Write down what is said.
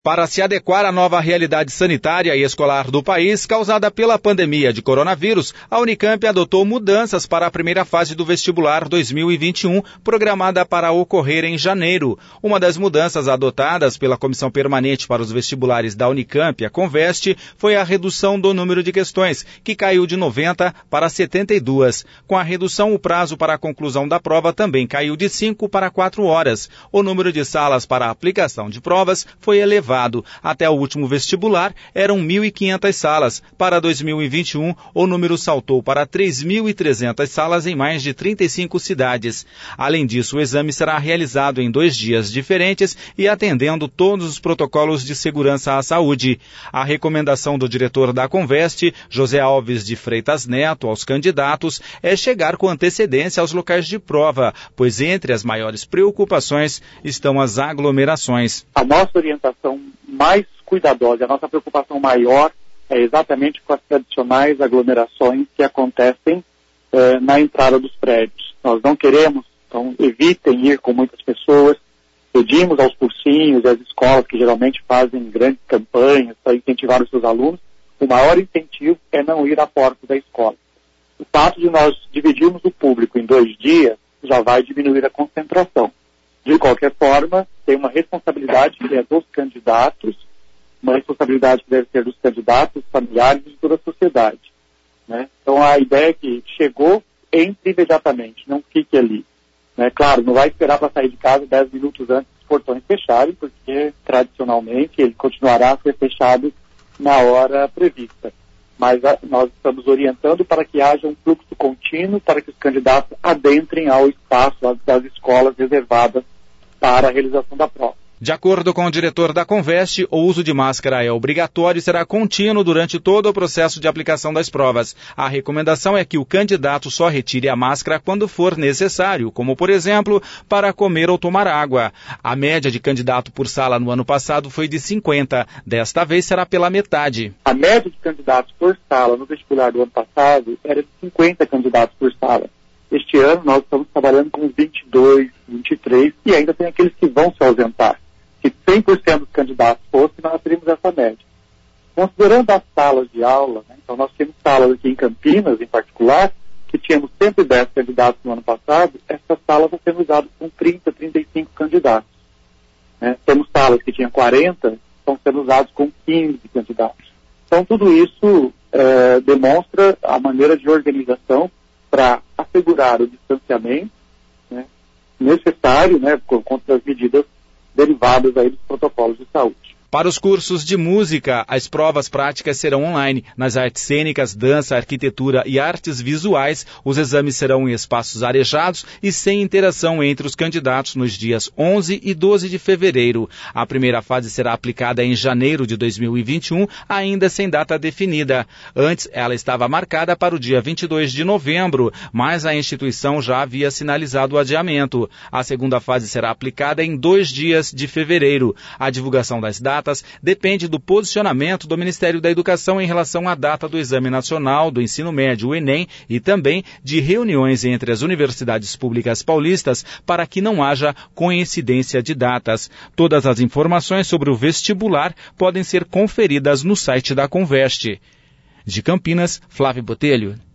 Para se adequar à nova realidade sanitária e escolar do país, causada pela pandemia de coronavírus, a Unicamp adotou mudanças para a primeira fase do vestibular 2021, programada para ocorrer em janeiro. Uma das mudanças adotadas pela Comissão Permanente para os Vestibulares da Unicamp, a Conveste, foi a redução do número de questões, que caiu de 90 para 72. Com a redução, o prazo para a conclusão da prova também caiu de 5 para 4 horas. O número de salas para a aplicação de provas foi elevado. Até o último vestibular, eram 1.500 salas. Para 2021, o número saltou para 3.300 salas em mais de 35 cidades. Além disso, o exame será realizado em 2 dias diferentes e atendendo todos os protocolos de segurança à saúde. A recomendação do diretor da Conveste, José Alves de Freitas Neto, aos candidatos é chegar com antecedência aos locais de prova, pois entre as maiores preocupações estão as aglomerações. A nossa orientação mais cuidadosa, a nossa preocupação maior é exatamente com as tradicionais aglomerações que acontecem na entrada dos prédios. Nós não queremos, então evitem ir com muitas pessoas, pedimos aos cursinhos e às escolas que geralmente fazem grandes campanhas para incentivar os seus alunos, o maior incentivo é não ir à porta da escola. O fato de nós dividirmos o público em 2 dias já vai diminuir a concentração. De qualquer forma, tem uma responsabilidade que é dos candidatos, uma responsabilidade que deve ser dos candidatos, familiares e de toda a sociedade, né? Então a ideia é que chegou, entre imediatamente, não fique ali, né? Claro, não vai esperar para sair de casa 10 minutos antes dos portões fecharem, porque tradicionalmente ele continuará a ser fechado na hora prevista. Mas nós estamos orientando para que haja um fluxo contínuo, para que os candidatos adentrem ao espaço das escolas reservadas para a realização da prova. De acordo com o diretor da Conveste, o uso de máscara é obrigatório e será contínuo durante todo o processo de aplicação das provas. A recomendação é que o candidato só retire a máscara quando for necessário, como, por exemplo, para comer ou tomar água. A média de candidato por sala no ano passado foi de 50. Desta vez será pela metade. A média de candidatos por sala no vestibular do ano passado era de 50 candidatos por sala. Este ano nós estamos trabalhando com 22, 23 e ainda tem aqueles que vão se ausentar. Se 100% dos candidatos fossem, nós teríamos essa média. Considerando as salas de aula, né, então nós temos salas aqui em Campinas, em particular, que tínhamos 110 candidatos no ano passado, essas salas estão sendo usadas com 30, 35 candidatos. Né? Temos salas que tinham 40, estão sendo usadas com 15 candidatos. Então tudo isso demonstra a maneira de organização para assegurar o distanciamento, né, necessário, né, por conta das medidas derivadas aí dos protocolos de saúde. Para os cursos de música, as provas práticas serão online. Nas artes cênicas, dança, arquitetura e artes visuais, os exames serão em espaços arejados e sem interação entre os candidatos nos dias 11 e 12 de fevereiro. A primeira fase será aplicada em janeiro de 2021, ainda sem data definida. Antes, ela estava marcada para o dia 22 de novembro, mas a instituição já havia sinalizado o adiamento. A segunda fase será aplicada em 2 dias de fevereiro. A divulgação das datas depende do posicionamento do Ministério da Educação em relação à data do Exame Nacional do Ensino Médio, o Enem, e também de reuniões entre as universidades públicas paulistas para que não haja coincidência de datas. Todas as informações sobre o vestibular podem ser conferidas no site da Conveste. De Campinas, Flávio Botelho.